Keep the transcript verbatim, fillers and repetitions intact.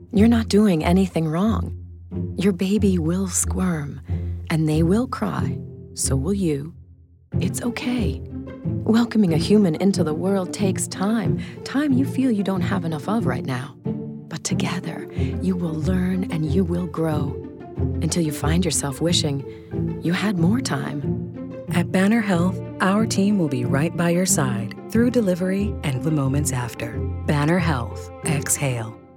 You're not doing anything wrong. Your baby will squirm, and they will cry. So will you. It's okay. Welcoming a human into the world takes time, time you feel you don't have enough of right now. But together, you will learn and you will grow until you find yourself wishing you had more time. At Banner Health, our team will be right by your side through delivery and the moments after. Banner Health. Exhale.